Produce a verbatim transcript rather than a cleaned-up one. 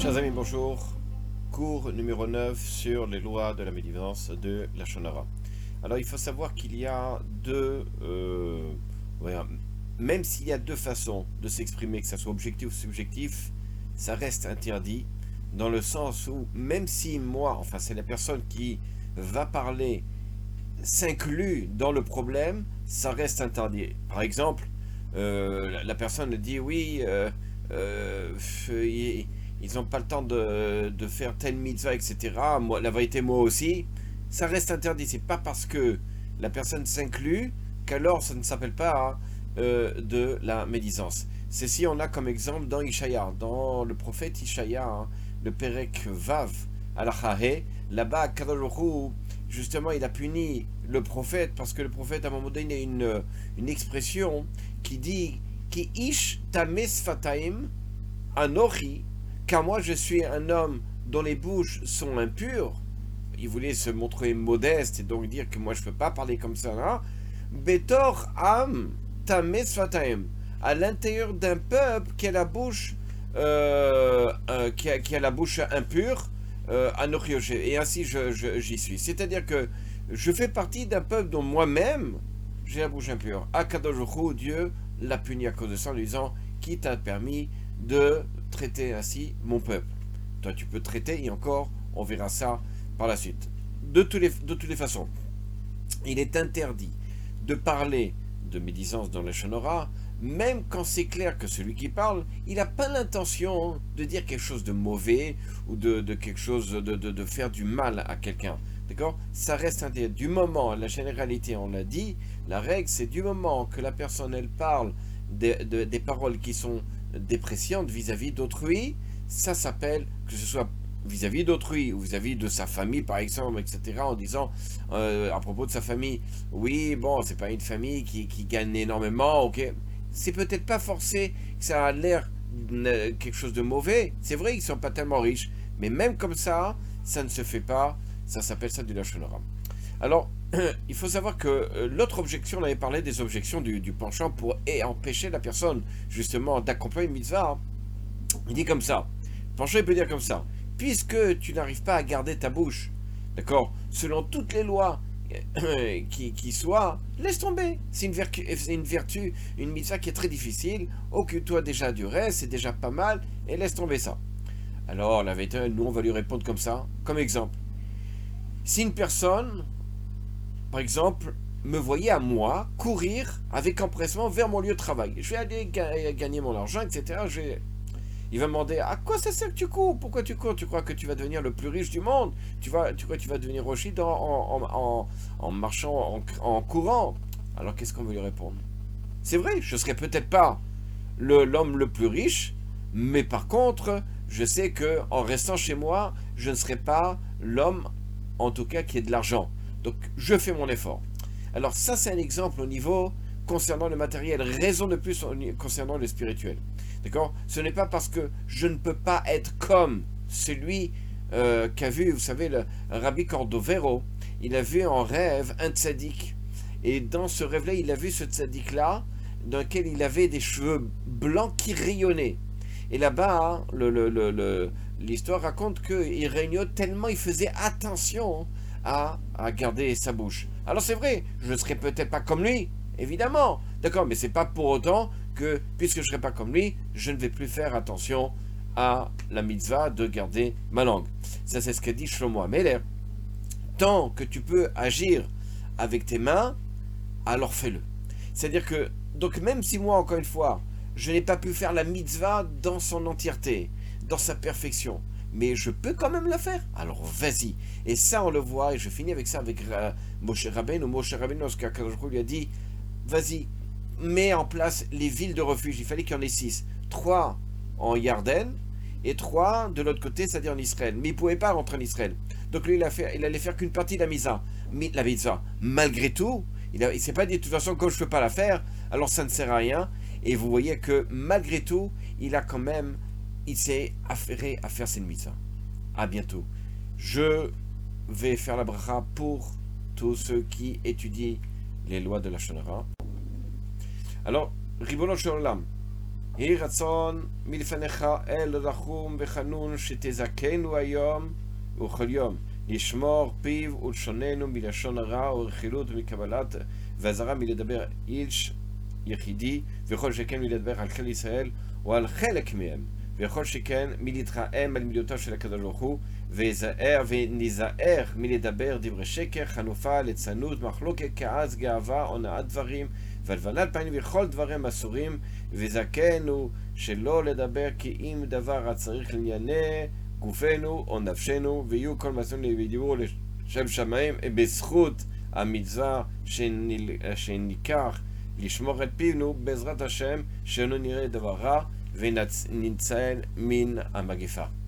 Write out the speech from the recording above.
Chers amis, bonjour. Cours numéro neuf sur les lois de la médisance de la Lachon Hara. Alors, il faut savoir qu'il y a deux... Euh, ouais, même s'il y a deux façons de s'exprimer, que ce soit objectif ou subjectif, ça reste interdit, dans le sens où, même si moi, enfin c'est la personne qui va parler, s'inclut dans le problème, ça reste interdit. Par exemple, euh, la, la personne dit, oui, euh, euh, il, ils n'ont pas le temps de, de faire telle mitzvah, et cetera. Moi, la vérité, moi aussi, ça reste interdit. C'est pas parce que la personne s'inclut qu'alors ça ne s'appelle pas hein, euh, de la médisance. Ceci, on a comme exemple dans Ishaïa, dans le prophète Ishaïa, hein, le Perek Vav, al-Chahé. Là-bas, Kadosh Baruch Hu, justement, il a puni le prophète parce que le prophète, à un moment donné, il a une, une expression qui dit Ki ish tames fataim anochi, car moi je suis un homme dont les bouches sont impures. Il voulait se montrer modeste et donc dire que moi je ne peux pas parler comme ça là. Betor am tames fataim, à l'intérieur d'un peuple qui a la bouche euh, euh, qui, a, qui a la bouche impure, euh, et ainsi je, je, j'y suis. C'est-à-dire que je fais partie d'un peuple dont moi-même j'ai la bouche impure. Akadosh Baruch Hu, Dieu l'a puni à cause de ça en lui disant qui t'a permis de traiter ainsi mon peuple. Toi tu peux traiter et encore on verra ça par la suite. De, tous les, de toutes les façons, il est interdit de parler de médisance dans la Lachon Hara, même quand c'est clair que celui qui parle, il n'a pas l'intention de dire quelque chose de mauvais ou de, de quelque chose de, de, de faire du mal à quelqu'un. D'accord ? Ça reste interdit. Du moment, la généralité, on l'a dit, la règle, c'est du moment que la personne, elle parle de, de, des paroles qui sont dépréciantes vis-à-vis d'autrui, ça s'appelle, que ce soit vis-à-vis d'autrui ou vis-à-vis de sa famille par exemple, et cetera, en disant euh, à propos de sa famille, oui, bon, c'est pas une famille qui, qui gagne énormément, ok, c'est peut-être pas forcé que ça a l'air quelque chose de mauvais, c'est vrai qu'ils sont pas tellement riches, mais même comme ça, ça ne se fait pas, ça s'appelle ça du Lachon Hara. Alors, il faut savoir que euh, l'autre objection, on avait parlé des objections du, du penchant pour et empêcher la personne justement d'accomplir une mitzvah. Il dit comme ça, le penchant il peut dire comme ça, puisque tu n'arrives pas à garder ta bouche, d'accord, selon toutes les lois qui, qui soient, laisse tomber, c'est une, vertu, c'est une vertu, une mitzvah qui est très difficile, occupe-toi déjà du reste, c'est déjà pas mal, et laisse tomber ça. Alors, la vérité, nous on va lui répondre comme ça, comme exemple. Si une personne, par exemple, me voyait à moi courir avec empressement vers mon lieu de travail, je vais aller ga- gagner mon argent, et cetera. Je vais... Il va me demander à quoi ça sert que tu cours? Pourquoi tu cours? Tu crois que tu vas devenir le plus riche du monde? Tu, vas, tu crois que tu vas devenir riche en, en, en, en marchant, en, en courant? Alors qu'est-ce qu'on veut lui répondre? C'est vrai, je ne serai peut-être pas le, l'homme le plus riche, mais par contre, je sais que en restant chez moi, je ne serai pas l'homme, en tout cas, qui ait de l'argent. Donc, je fais mon effort. Alors ça, c'est un exemple au niveau concernant le matériel. Raison de plus concernant le spirituel. D'accord ? Ce n'est pas parce que je ne peux pas être comme celui euh, qu'a vu, vous savez, le Rabbi Cordovero. Il a vu en rêve un tzaddik. Et dans ce rêve-là, il a vu ce tzaddik-là, dans lequel il avait des cheveux blancs qui rayonnaient. Et là-bas, hein, le, le, le, le, l'histoire raconte qu'il régnait tellement, il faisait attention à, à garder sa bouche. Alors c'est vrai, je ne serai peut-être pas comme lui, évidemment. D'accord, mais c'est pas pour autant que, puisque je ne serai pas comme lui, je ne vais plus faire attention à la mitzvah de garder ma langue. Ça, c'est ce qu'a dit Shlomo Ameler. Tant que tu peux agir avec tes mains, alors fais-le. C'est-à-dire que, donc même si moi, encore une fois, je n'ai pas pu faire la mitzvah dans son entièreté, dans sa perfection, mais je peux quand même la faire, alors vas-y. Et ça, on le voit, et je finis avec ça, avec euh, Moshe Rabbeinu, Moshe Rabbeinu, lorsque Akadosh Baruch Hu lui a dit, vas-y, mets en place les villes de refuge. Il fallait qu'il y en ait six. Trois en Yarden et trois de l'autre côté, c'est-à-dire en Israël. Mais il ne pouvait pas rentrer en Israël. Donc lui, il, a fait, il allait faire qu'une partie de la mitzvah. Mais la mitzvah, malgré tout, il ne s'est pas dit, de toute façon, comme je ne peux pas la faire, alors ça ne sert à rien. Et vous voyez que malgré tout, il a quand même, il s'est affairé à faire cette mitzvah. À bientôt. Je vais faire la bracha pour tous ceux qui étudient les lois de la Lachon Hara. Alors, Ribono Shel Olam, יהי רצון מלפניך אל רחום וחנון שתזכנו היום וכל יום לשמור פיו ולשוננו מלשון הרע ורכילות ומקבלת ואזהרה מלדבר איש יחידי, וכל שכן מלדבר על כל ישראל או על חלק מהם, וכל שכן מלהתרעם על מילותיו של הקדוש ברוך הוא, וזהר ונזהר מלדבר דברי שקר, חנופה, ליצנות, מחלוקת, כעס, גאווה, הונאת דברים, והלבנת פנים וכל דברים אסורים, וזכנו שלא לדבר כי אם דבר הצריך לענייני גופנו או נפשנו, ויהיו כל מעשינו ודיברו לשם שמיים בזכות המצווה שניקח לשמור את פינו בעזרת השם, שלא נראה דבר רע ונצא מן המגפה.